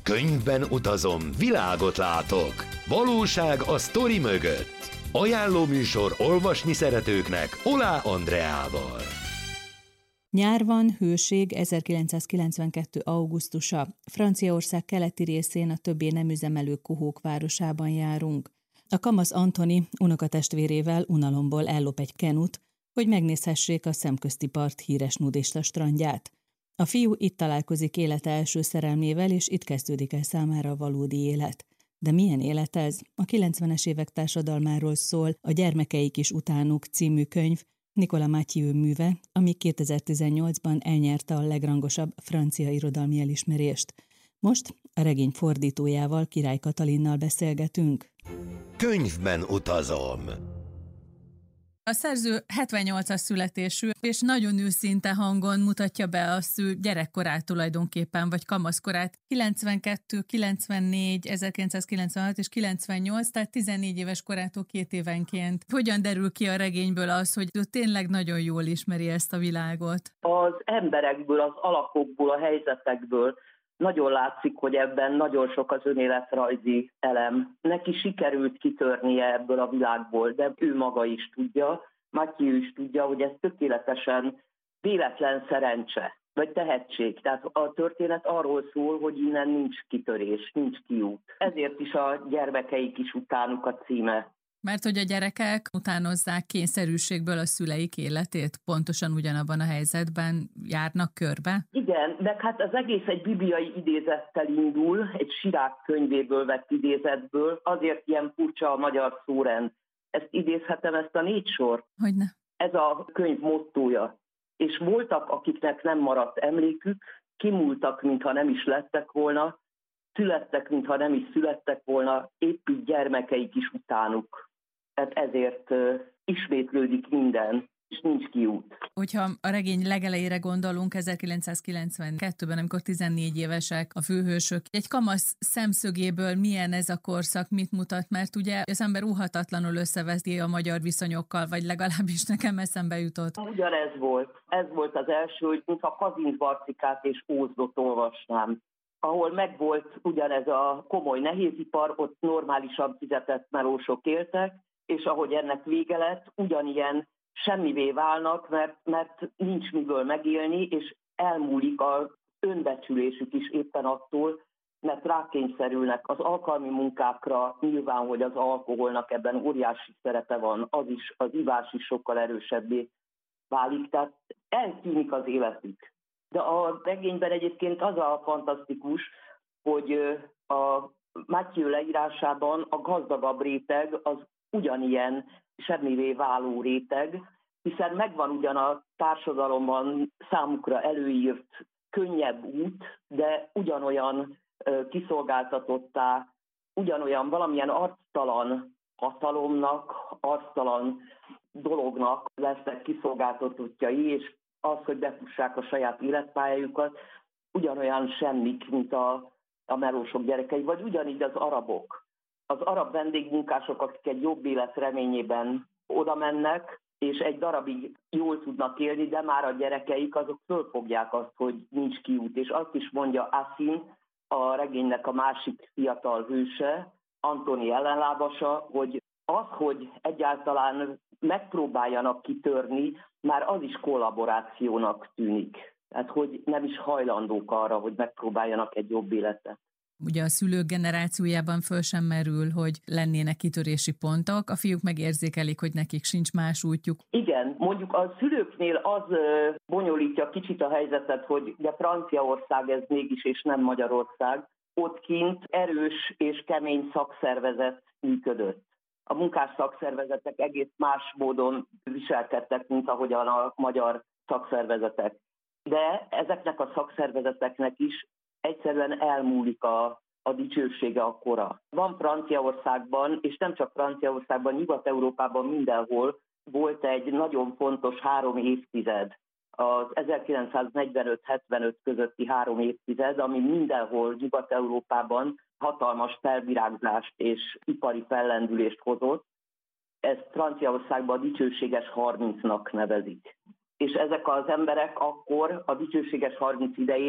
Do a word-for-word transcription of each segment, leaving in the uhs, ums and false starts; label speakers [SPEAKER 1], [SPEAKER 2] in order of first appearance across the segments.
[SPEAKER 1] Könyvben utazom, világot látok. Valóság a sztori mögött. Ajánló műsor olvasni szeretőknek Olá Andreával.
[SPEAKER 2] Nyár van, hőség, ezerkilencszázkilencvenkettő. augusztusa. Franciaország keleti részén a többé nem üzemelő Kohók városában járunk. A kamasz Antoni unokatestvérével unalomból ellop egy kenut, hogy megnézhessék a szemközti part híres nudista strandját. A fiú itt találkozik élete első szerelmével, és itt kezdődik el számára a valódi élet. De milyen élet ez? A kilencvenes évek társadalmáról szól a Gyermekeik is utánuk című könyv, Nicolas Mathieu műve, ami kétezer-tizennyolcban elnyerte a legrangosabb francia irodalmi elismerést. Most a regény fordítójával, Király Katalinnal beszélgetünk.
[SPEAKER 1] Könyvben utazom.
[SPEAKER 3] A szerző hetvennyolcas születésű, és nagyon őszinte hangon mutatja be azt ő gyerekkorát tulajdonképpen, vagy kamaszkorát. kilencvenkettő, kilencvennégy, ezerkilencszázkilencvenhat és kilencvennyolc, tehát tizennégy éves korától két évenként. Hogyan derül ki a regényből az, hogy ő tényleg nagyon jól ismeri ezt a világot?
[SPEAKER 4] Az emberekből, az alakokból, a helyzetekből nagyon látszik, hogy ebben nagyon sok az önéletrajzi elem. Neki sikerült kitörnie ebből a világból, de ő maga is tudja, Mathieu is tudja, hogy ez tökéletesen véletlen szerencse, vagy tehetség. Tehát a történet arról szól, hogy innen nincs kitörés, nincs kiút. Ezért is a Gyermekeik is utánuk a címe.
[SPEAKER 3] Mert hogy a gyerekek utánozzák kényszerűségből a szüleik életét, pontosan ugyanabban a helyzetben járnak körbe?
[SPEAKER 4] Igen, de hát az egész egy bibliai idézettel indul, egy Sirák könyvéből vett idézetből, azért ilyen furcsa a magyar szórend. Ezt idézhetem, ezt a négy sort?
[SPEAKER 3] Hogyne.
[SPEAKER 4] Ez a könyv mottója. És voltak, akiknek nem maradt emlékük, kimúltak, mintha nem is lettek volna, születtek, mintha nem is születtek volna, épp így gyermekeik is utánuk. Tehát ezért uh, ismétlődik minden, és nincs kiút.
[SPEAKER 3] Hogyha a regény legelejére gondolunk, ezerkilencszázkilencvenkettőben, amikor tizennégy évesek a főhősök, egy kamasz szemszögéből milyen ez a korszak, mit mutat? Mert ugye az ember óhatatlanul összeveszi a magyar viszonyokkal, vagy legalábbis nekem eszembe jutott.
[SPEAKER 4] Ugyanez volt. Ez volt az első, hogy mintha Kazinc Barcikát és Ózdot olvasnám, ahol megvolt ugyanez a komoly nehézipar, ott normálisan fizetett melósok éltek, és ahogy ennek vége lett, ugyanilyen semmivé válnak, mert, mert nincs miből megélni, és elmúlik az önbecsülésük is éppen attól, mert rákényszerülnek az alkalmi munkákra, nyilván, hogy az alkoholnak ebben óriási szerepe van, az is, az ivás is sokkal erősebbé válik, tehát eltűnik az életük. De a regényben egyébként az a fantasztikus, hogy a Mathieu leírásában a gazdagabb réteg az ugyanilyen semmivé váló réteg, hiszen megvan ugyan a társadalomban számukra előírt könnyebb út, de ugyanolyan kiszolgáltatottá, ugyanolyan valamilyen arctalan hatalomnak, arctalan dolognak lesznek kiszolgáltatottjai, és az, hogy befussák a saját életpályájukat, ugyanolyan semmik, mint a, a melósok gyerekei, vagy ugyanígy az arabok. Az arab vendégmunkások, akik egy jobb élet reményében oda mennek, és egy darabig jól tudnak élni, de már a gyerekeik azok fölfogják azt, hogy nincs kiút. És azt is mondja Asin, a regénynek a másik fiatal hőse, Antoni ellenlábasa, hogy az, hogy egyáltalán megpróbáljanak kitörni, már az is kollaborációnak tűnik. Tehát, hogy nem is hajlandók arra, hogy megpróbáljanak egy jobb életet.
[SPEAKER 3] Ugye a szülők generációjában föl sem merül, hogy lennének kitörési pontok, a fiúk megérzékelik, hogy nekik sincs más útjuk.
[SPEAKER 4] Igen, mondjuk a szülőknél az bonyolítja kicsit a helyzetet, hogy ugye Franciaország ez mégis, és nem Magyarország, ott kint erős és kemény szakszervezet működött. A munkás szakszervezetek egész más módon viselkedtek, mint ahogyan a magyar szakszervezetek. De ezeknek a szakszervezeteknek is egyszerűen elmúlik a, a dicsősége, a kora. Van Franciaországban, és nem csak Franciaországban, Nyugat-Európában mindenhol volt egy nagyon fontos három évtized, az ezerkilencszáznegyvenöt hetvenöt közötti három évtized, ami mindenhol Nyugat-Európában hatalmas felvirágzást és ipari fellendülést hozott. Ezt Franciaországban a dicsőséges harmincnak nevezik. És ezek az emberek akkor a dicsőséges harminc idején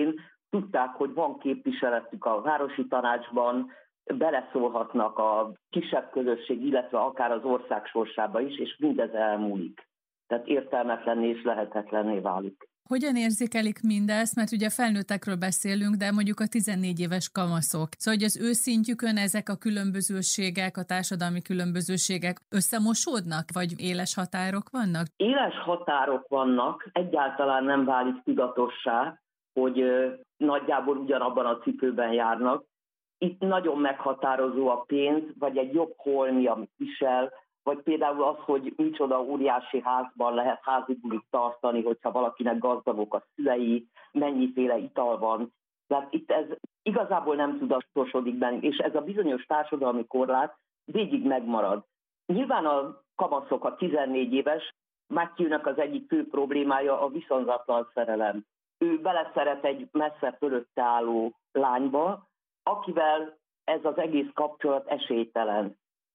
[SPEAKER 4] tudták, hogy van képviseletük a városi tanácsban, beleszólhatnak a kisebb közösség, illetve akár az ország sorsába is, és mindez elmúlik. Tehát értelmetlenné és lehetetlenné válik.
[SPEAKER 3] Hogyan érzékelik mindezt? Mert ugye felnőttekről beszélünk, de mondjuk a tizennégy éves kamaszok. Szóval, hogy az ő szintjükön ezek a különbözőségek, a társadalmi különbözőségek összemosódnak, vagy éles határok vannak?
[SPEAKER 4] Éles határok vannak, egyáltalán nem válik tudatossá, hogy nagyjából ugyanabban a cipőben járnak. Itt nagyon meghatározó a pénz, vagy egy jobb holmi, amit visel, vagy például az, hogy micsoda óriási házban lehet házi bulit tartani, hogyha valakinek gazdagok a szülei, mennyiféle ital van. Tehát itt ez igazából nem tudatosodik bennünk, és ez a bizonyos társadalmi korlát végig megmarad. Nyilván a kamaszok, a tizennégy éves, Matthew-nek az egyik fő problémája a viszonzatlan szerelem. Ő beleszeret egy messze fölötte álló lányba, akivel ez az egész kapcsolat esélytelen.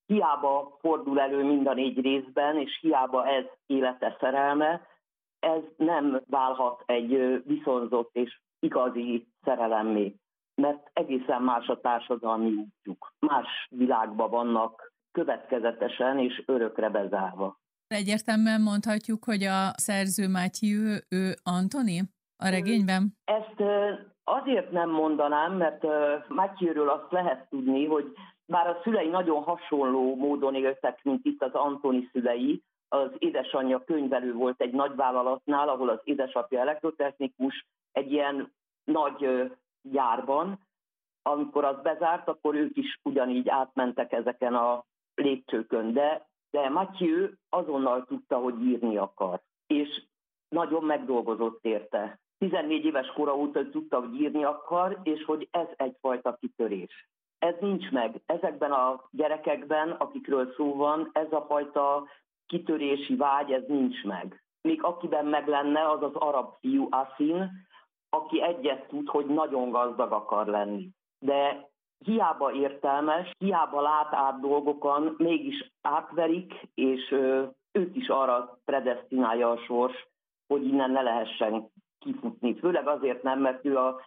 [SPEAKER 4] Hiába fordul elő mind a négy részben, és hiába ez élete szerelme, ez nem válhat egy viszonzott és igazi szerelemmé, mert egészen más a társadalmi útjuk. Más világban vannak következetesen és örökre bezárva.
[SPEAKER 3] Egyértelműen mondhatjuk, hogy a szerző Matthew, ő Antoni a regényben?
[SPEAKER 4] Ezt azért nem mondanám, mert Matthewről azt lehet tudni, hogy bár a szülei nagyon hasonló módon éltek, mint itt az Antoni szülei, az édesanyja könyvelő volt egy nagyvállalatnál, ahol az édesapja elektrotechnikus, egy ilyen nagy gyárban. Amikor az bezárt, akkor ők is ugyanígy átmentek ezeken a lépcsőkön. De, de Matthew azonnal tudta, hogy írni akar, és nagyon megdolgozott érte. tizennégy éves kora óta tudta, hogy írni akar, és hogy ez egyfajta kitörés. Ez nincs meg. Ezekben a gyerekekben, akikről szó van, ez a fajta kitörési vágy, ez nincs meg. Még akiben meg lenne, az az arab fiú Asin, aki egyet tud, hogy nagyon gazdag akar lenni. De hiába értelmes, hiába lát át dolgokon, mégis átverik, és őt is arra predesztinálja a sors, hogy innen ne lehessen kifutni. Főleg azért nem, mert ő a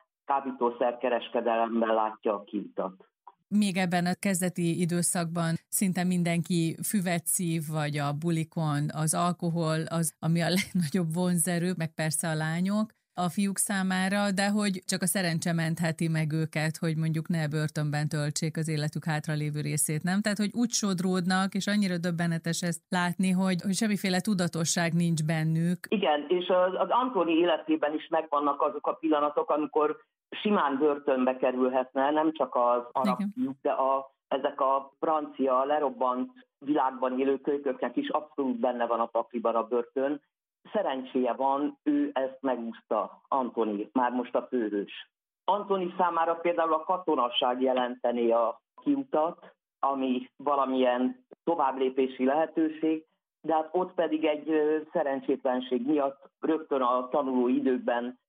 [SPEAKER 4] kábítószerkereskedelemben látja a kiutat.
[SPEAKER 3] Még ebben a kezdeti időszakban szinte mindenki füvet szív, vagy a bulikon az alkohol, az, ami a legnagyobb vonzerő, meg persze a lányok a fiúk számára, de hogy csak a szerencse mentheti meg őket, hogy mondjuk ne börtönben töltsék az életük hátralévő részét, nem? Tehát, hogy úgy sodródnak, és annyira döbbenetes ezt látni, hogy, hogy semmiféle tudatosság nincs bennük.
[SPEAKER 4] Igen, és az, az Antoni életében is megvannak azok a pillanatok, amikor simán börtönbe kerülhetne, nem csak az arab fiúk, de a, ezek a francia lerobbant világban élő kölyköknek is abszolút benne van a pakliban a börtön. Szerencséje van, ő ezt megúszta, Antoni, már most a főhős. Antoni számára például a katonaság jelentené a kiutat, ami valamilyen továbblépési lehetőség, de hát ott pedig egy szerencsétlenség miatt rögtön a tanuló időkben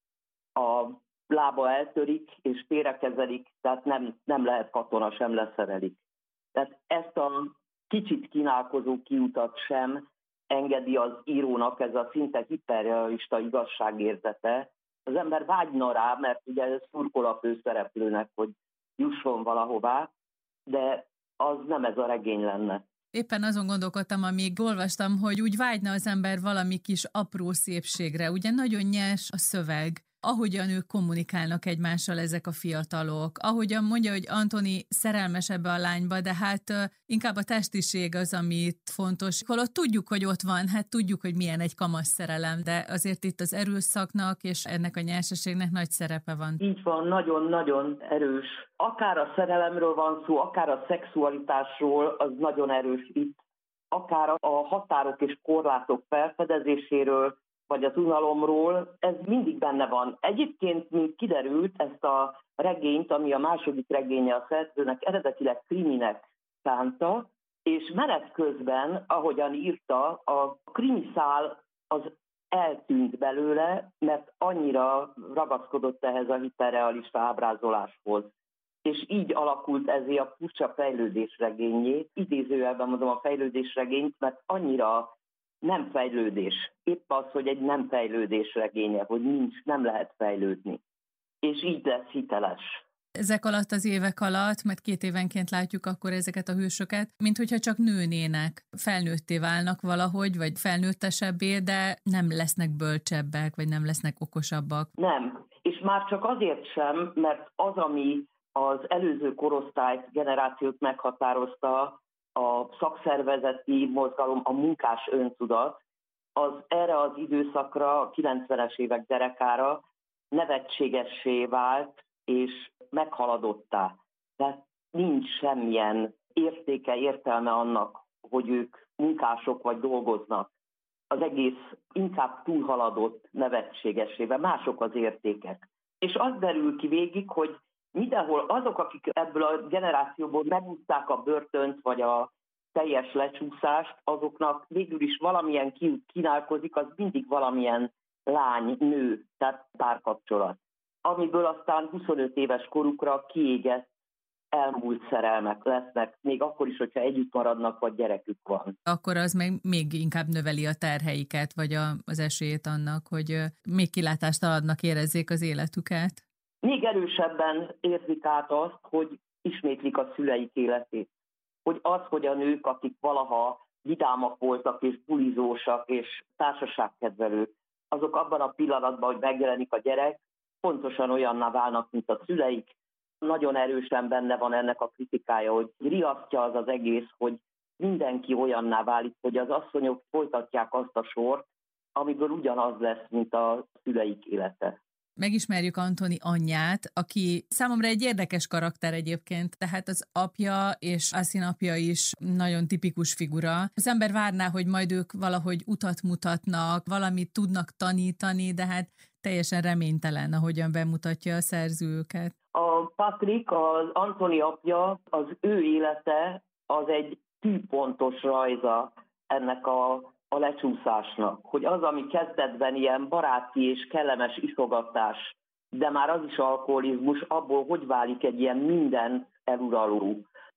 [SPEAKER 4] a lába eltörik és félrekezelik, tehát nem, nem lehet katona, sem leszerelik. Tehát ezt a kicsit kínálkozó kiutat sem engedi az írónak, ez a szinte hiperrealista igazságérzete. Az ember vágyna rá, mert ugye ez szurkol a főszereplőnek, hogy jusson valahová, de az nem ez a regény lenne.
[SPEAKER 3] Éppen azon gondolkodtam, amíg olvastam, hogy úgy vágyna az ember valami kis apró szépségre. Ugye nagyon nyers a szöveg, ahogyan ők kommunikálnak egymással ezek a fiatalok, ahogyan mondja, hogy Antoni szerelmes ebbe a lányba, de hát uh, inkább a testiség az, amit fontos. Holott tudjuk, hogy ott van, hát tudjuk, hogy milyen egy kamasz szerelem, de azért itt az erőszaknak és ennek a nyerseségnek nagy szerepe van.
[SPEAKER 4] Így van, nagyon-nagyon erős. Akár a szerelemről van szó, akár a szexualitásról, az nagyon erős itt. Akár a határok és korlátok felfedezéséről, vagy az unalomról, ez mindig benne van. Egyébként, mint kiderült, ezt a regényt, ami a második regénye a szerzőnek, eredetileg kriminek szánta, és menet közben, ahogyan írta, a krimiszál az eltűnt belőle, mert annyira ragaszkodott ehhez a hiperrealista ábrázoláshoz. És így alakult ezé a furcsa fejlődésregényé. Idézőjelben mondom a fejlődésregényt, mert annyira nem fejlődés. Épp az, hogy egy nem fejlődés regénye, hogy nincs, nem lehet fejlődni. és így lesz hiteles.
[SPEAKER 3] Ezek alatt az évek alatt, mert két évenként látjuk akkor ezeket a hősöket, mint hogyha csak nőnének, felnőtté válnak valahogy, vagy felnőttesebbé, de nem lesznek bölcsebbek, vagy nem lesznek okosabbak.
[SPEAKER 4] Nem, és már csak azért sem, mert az, ami az előző korosztályt, generációt meghatározta, a szakszervezeti mozgalom, a munkás öntudat, az erre az időszakra, a kilencvenes évek derekára nevetségessé vált, és meghaladottá. Tehát nincs semmilyen értéke, értelme annak, hogy ők munkások vagy dolgoznak. Az egész inkább túlhaladott nevetségesével, mások az értékek. És az derül ki végig, hogy mindenhol azok, akik ebből a generációból megúszták a börtönt, vagy a teljes lecsúszást, azoknak végül is valamilyen kiút kínálkozik, az mindig valamilyen lány, nő, tehát párkapcsolat. Amiből aztán huszonöt éves korukra kiégett, elmúlt szerelmek lesznek, még akkor is, hogyha együtt maradnak, vagy gyerekük van.
[SPEAKER 3] Akkor az meg még inkább növeli a terheiket, vagy a, az esélyt annak, hogy még kilátástalannak érezzék az életüket.
[SPEAKER 4] Még erősebben érzik át azt, hogy ismétlik a szüleik életét. Hogy az, hogy a nők, akik valaha vidámak voltak, és bulizósak, és társaságkedvelők, azok abban a pillanatban, hogy megjelenik a gyerek, pontosan olyanná válnak, mint a szüleik. Nagyon erősen benne van ennek a kritikája, hogy riasztja az az egész, hogy mindenki olyanná válik, hogy az asszonyok folytatják azt a sort, amiből ugyanaz lesz, mint a szüleik élete.
[SPEAKER 3] Megismerjük Antoni anyját, aki számomra egy érdekes karakter egyébként, tehát az apja és Asin apja is nagyon tipikus figura. Az ember várná, hogy majd ők valahogy utat mutatnak, valamit tudnak tanítani, de hát teljesen reménytelen, ahogyan bemutatja a szerzőket.
[SPEAKER 4] A Patrick, az Antoni apja, az ő élete az egy tűpontos rajza ennek a, a lecsúszásnak. Hogy az, ami kezdetben ilyen baráti és kellemes isogatás, de már az is alkoholizmus, abból hogy válik egy ilyen mindent eluraló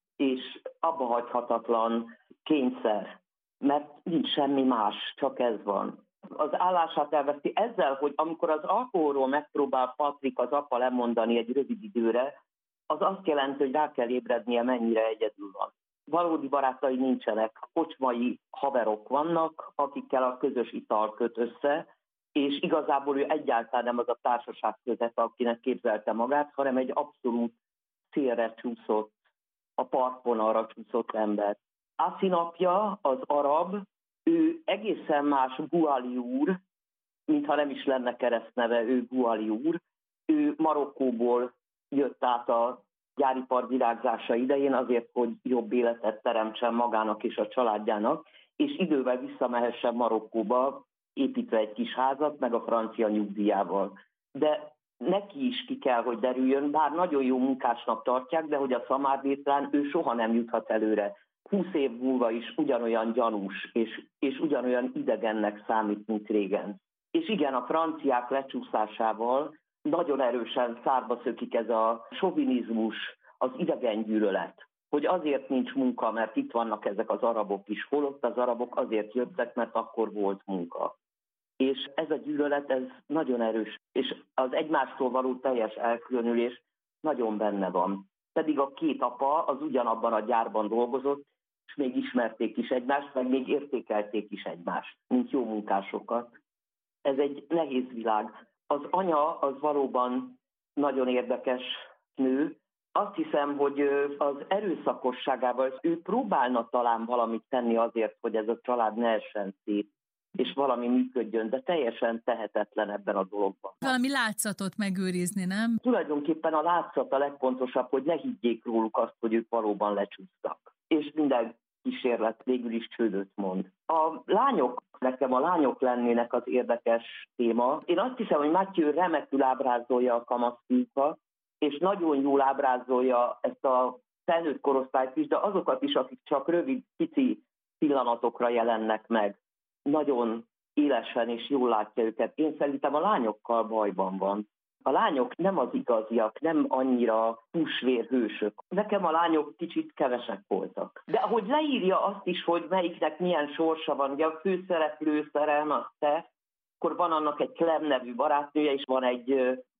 [SPEAKER 4] és abbahagyhatatlan kényszer. Mert nincs semmi más, csak ez van. Az állását elveszti ezzel, hogy amikor az alkoholról megpróbál Patrick, az apa lemondani egy rövid időre, az azt jelenti, hogy rá kell ébrednie, mennyire egyedül van. Valódi barátai nincsenek, kocsmai haverok vannak, akikkel a közös ital köt össze, és igazából ő egyáltalán nem az a társaság között, akinek képzelte magát, hanem egy abszolút szélre csúszott, a partvonalra csúszott ember. Asin apja, az arab, ő egészen más Guali úr, mintha nem is lenne keresztneve, ő Guali úr. Ő Marokkóból jött át a gyáripar virágzása idején azért, hogy jobb életet teremtsen magának és a családjának, és idővel visszamehessen Marokkóba, építve egy kis házat, meg a francia nyugdíjával. De neki is ki kell, hogy derüljön, bár nagyon jó munkásnak tartják, de hogy a szamárdétlán ő soha nem juthat előre. Húsz év múlva is ugyanolyan gyanús, és, és ugyanolyan idegennek számít, mint régen. És igen, a franciák lecsúszásával nagyon erősen szárba szökik ez a sovinizmus, az idegengyűlölet, hogy azért nincs munka, mert itt vannak ezek az arabok is, holott az arabok azért jöttek, mert akkor volt munka. És ez a gyűlölet, ez nagyon erős, és az egymástól való teljes elkülönülés nagyon benne van. Pedig a két apa az ugyanabban a gyárban dolgozott, és még ismerték is egymást, meg még értékelték is egymást, mint jó munkásokat. Ez egy nehéz világ. Az anya az valóban nagyon érdekes nő. Azt hiszem, hogy az erőszakosságával ő próbálna talán valamit tenni azért, hogy ez a család ne essen szét, és valami működjön, de teljesen tehetetlen ebben a dologban.
[SPEAKER 3] Valami látszatot megőrizni, nem?
[SPEAKER 4] Tulajdonképpen a látszat a legfontosabb, hogy ne higgyék róluk azt, hogy ők valóban lecsúsztak. És minden kísérlet végül is csődöt mond. A lányok, nekem a lányok lennének az érdekes téma. Én azt hiszem, hogy Mathieu remekül ábrázolja a kamaszfiúkat, és nagyon jól ábrázolja ezt a felnőtt korosztályt is, de azokat is, akik csak rövid, pici pillanatokra jelennek meg. Nagyon élesen és jól látja őket. Én szerintem a lányokkal bajban van. A lányok nem az igaziak, nem annyira húsvérhősök. Nekem a lányok kicsit kevesek voltak. De ahogy leírja azt is, hogy melyiknek milyen sorsa van, ugye a főszereplő szerelme, te, akkor van annak egy Clem nevű barátnője, és van egy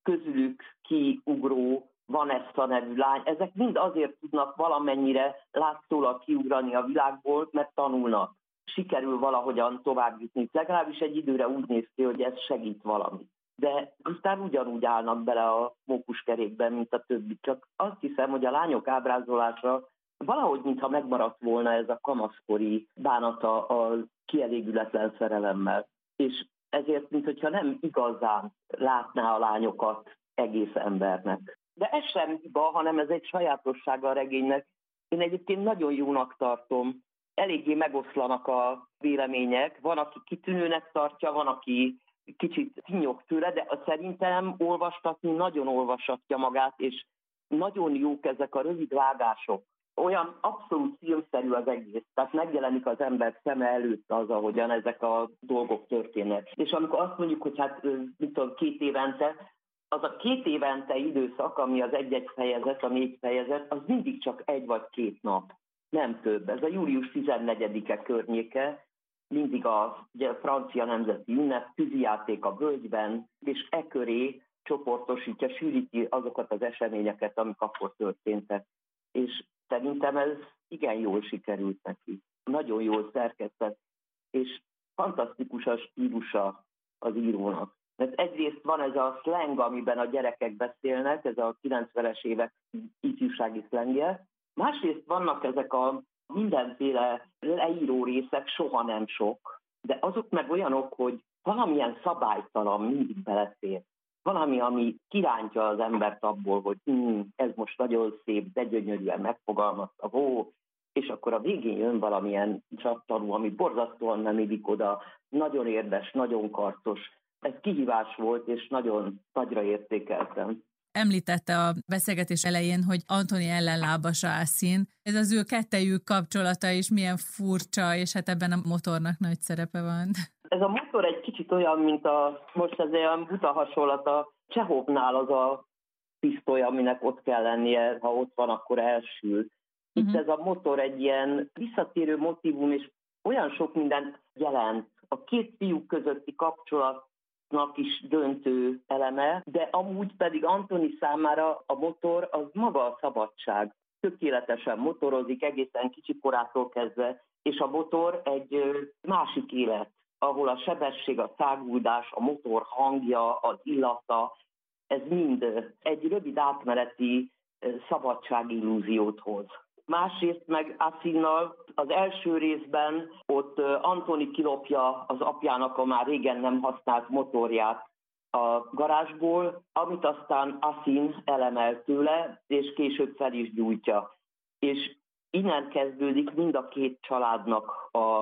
[SPEAKER 4] közülük kiugró Vanessa nevű lány, ezek mind azért tudnak valamennyire látszólag kiugrani a világból, mert tanulnak. Sikerül valahogyan tovább jutni. Legalábbis egy időre úgy néz ki, hogy ez segít valamit. De aztán ugyanúgy állnak bele a mókuskerékben, mint a többi. Csak azt hiszem, hogy a lányok ábrázolása valahogy, mintha megmaradt volna ez a kamaszkori bánata a kielégületlen szerelemmel. És ezért, mintha nem igazán látná a lányokat egész embernek. De ez sem hiba, hanem ez egy sajátossága a regénynek. Én egyébként nagyon jónak tartom. Eléggé megoszlanak a vélemények. Van, aki kitűnőnek tartja, van, aki kicsit tinyog tőle, de szerintem olvastatni nagyon olvasatja magát, és nagyon jók ezek a rövid vágások. Olyan abszolút filmszerű az egész, tehát megjelenik az ember szeme előtt az, ahogyan ezek a dolgok történnek. És amikor azt mondjuk, hogy hát mit tudom, két évente, az a két évente időszak, ami az egy-egy fejezet, a négy fejezet, az mindig csak egy vagy két nap, nem több. Ez a július tizennegyedike környéke, mindig a, ugye, a francia nemzeti ünnep, tűzijáték a völgyben, és e köré csoportosítja, sűríti azokat az eseményeket, amik akkor történtek. És szerintem ez igen jól sikerült neki. Nagyon jól szerkesztett, és fantasztikus a stílusa az írónak. Mert egyrészt van ez a szleng, amiben a gyerekek beszélnek, ez a kilencvenes évek ifjúsági szlengje. Másrészt vannak ezek a mindenféle leíró részek, soha nem sok, de azok meg olyanok, hogy valamilyen szabálytalan mindig belefér. Valami, ami kirántja az embert abból, hogy hm, ez most nagyon szép, de gyönyörűen megfogalmazta, ó, és akkor a végén jön valamilyen csattanú, ami borzasztóan nem illik oda, nagyon érdes, nagyon karcos. Ez kihívás volt, és nagyon nagyra értékeltem.
[SPEAKER 3] Említette a beszélgetés elején, hogy Antoni ellenlábasa Asin. Ez az ő kettejük kapcsolata is milyen furcsa, és hát ebben a motornak nagy szerepe van.
[SPEAKER 4] Ez a motor egy kicsit olyan, mint a, most ez olyan buta hasonlat, a Csehovnál az a pisztoly, aminek ott kell lennie, ha ott van, akkor elsül. Itt uh-huh. ez a motor egy ilyen visszatérő motívum, és olyan sok mindent jelent. A két fiú közötti kapcsolat is döntő eleme, de amúgy pedig Antoni számára a motor az maga a szabadság. Tökéletesen motorozik egészen kicsi korától kezdve, és a motor egy másik élet, ahol a sebesség, a száguldás, a motor hangja, az illata, ez mind egy rövid átmeneti szabadságillúziót hoz. Másrészt meg Asinnal az első részben ott Antoni kilopja az apjának a már régen nem használt motorját a garázsból, amit aztán Asin elemel tőle, és később fel is gyújtja. És innen kezdődik mind a két családnak a,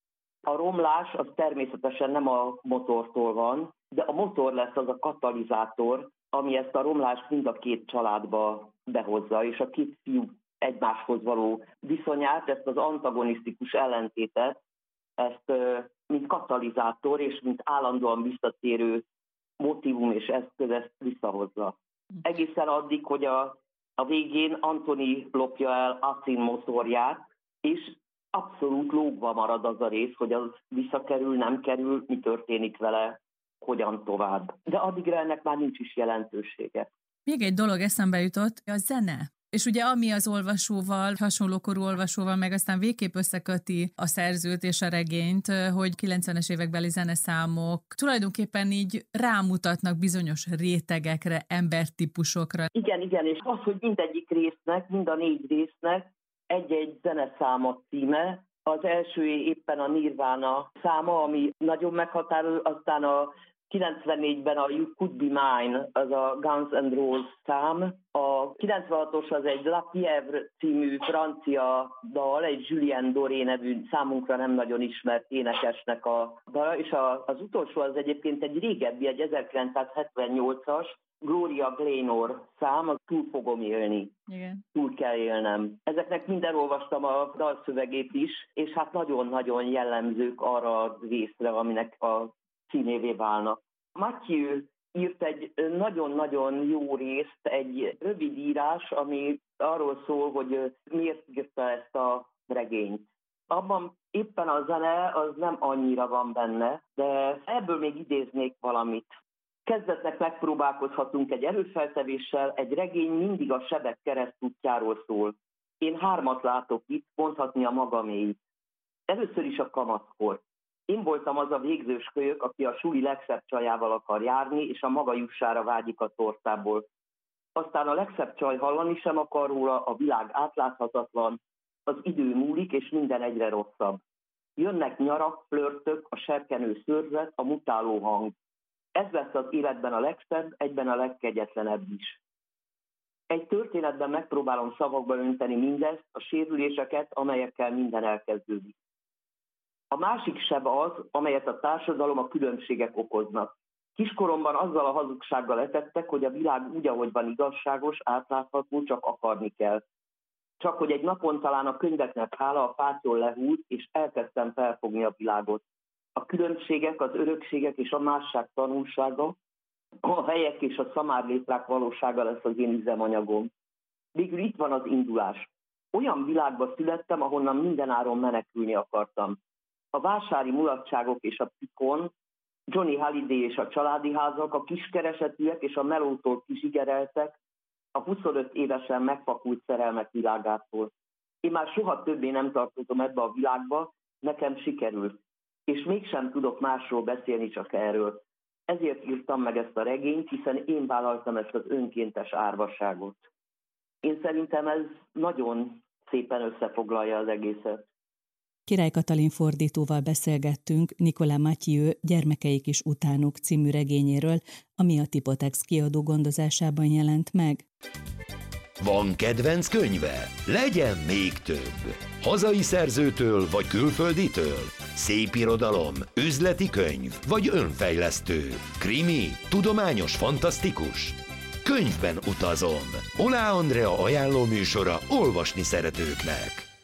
[SPEAKER 4] a romlás, az természetesen nem a motortól van, de a motor lesz az a katalizátor, ami ezt a romlást mind a két családba behozza, és a két fiú egymáshoz való viszonyát, ezt az antagonisztikus ellentétet, ezt mint katalizátor és mint állandóan visszatérő motívum és eszköz ezt visszahozza. Egészen addig, hogy a, a végén Antoni lopja el Asin motorját, és abszolút lógva marad az a rész, hogy az visszakerül, nem kerül, mi történik vele, hogyan tovább. De addigra ennek már nincs is jelentősége.
[SPEAKER 3] Még egy dolog eszembe jutott, a zene. És ugye ami az olvasóval, hasonlókorú olvasóval, meg aztán végképp összeköti a szerzőt és a regényt, hogy kilencvenes évekbeli zeneszámok tulajdonképpen így rámutatnak bizonyos rétegekre, embertípusokra.
[SPEAKER 4] Igen, igen, és az, hogy mindegyik résznek, mind a négy résznek egy-egy zeneszáma címe. Az első éppen a Nirvana száma, ami nagyon meghatározó, aztán a kilencvennégyben a You Could Be Mine, az a Guns N' Roses szám. A kilencvenhatos az egy La Fièvre című francia dal, egy Julien Doré nevű számunkra nem nagyon ismert énekesnek a dala, és a, az utolsó az egyébként egy régebbi, egy ezerkilencszázhetvennyolcas Gloria Gaynor szám, a Túl fogom élni.
[SPEAKER 3] Igen.
[SPEAKER 4] Túl kell élnem. Ezeknek minden olvastam a dalszövegét is, és hát nagyon-nagyon jellemzők arra a részre, aminek a színévé válnak. Matthew írt egy nagyon-nagyon jó részt, egy rövid írás, ami arról szól, hogy miért írta ezt a regényt. Abban éppen a zene az nem annyira van benne, de ebből még idéznék valamit. Kezdetnek megpróbálkozhatunk egy erőfeltevéssel, egy regény mindig a sebek keresztútjáról szól. Én hármat látok itt, mondhatni a magaméit. Először is a kamaszkor. Én voltam az a végzős kölyök, aki a suli legszebb csajával akar járni, és a maga jussára vágyik a tortából. Aztán a legszebb csaj hallani sem akar róla, a világ átláthatatlan, az idő múlik, és minden egyre rosszabb. Jönnek nyarak, flörtök, a serkenő szőrzet, a mutáló hang. Ez lesz az életben a legszebb, egyben a legkegyetlenebb is. Egy történetben megpróbálom szavakba önteni mindezt, a sérüléseket, amelyekkel minden elkezdődik. A másik seb az, amelyet a társadalom, a különbségek okoznak. Kiskoromban azzal a hazugsággal etettek, hogy a világ úgy, ahogy van, igazságos, átlátható, csak akarni kell. Csak hogy egy napon talán a könyveknek hála a fától lehúlt, és elkezdtem felfogni a világot. A különbségek, az örökségek és a másság tanulsága, a helyek és a szamárlétrák valósága lesz az én üzemanyagom. Végül itt van az indulás. Olyan világba születtem, ahonnan mindenáron menekülni akartam. A vásári mulatságok és a pikon, Johnny Hallyday és a családi házak, a kiskeresetűek és a melótól kizsigereltek, a huszonöt évesen megfakult szerelmek világától. Én már soha többé nem tartozom ebbe a világba, nekem sikerült. És mégsem tudok másról beszélni, csak erről. Ezért írtam meg ezt a regényt, hiszen én vállaltam ezt az önkéntes árvaságot. Én szerintem ez nagyon szépen összefoglalja az egészet.
[SPEAKER 2] Király Katalin fordítóval beszélgettünk Nicolas Mathieu Gyermekeik is utánuk című regényéről, ami a Tipotex kiadó gondozásában jelent meg.
[SPEAKER 1] Van kedvenc könyve? Legyen még több! Hazai szerzőtől vagy külfölditől? Szépirodalom, üzleti könyv vagy önfejlesztő? Krimi, tudományos, fantasztikus? Könyvben utazom. Oláh Andrea ajánló műsora olvasni szeretőknek.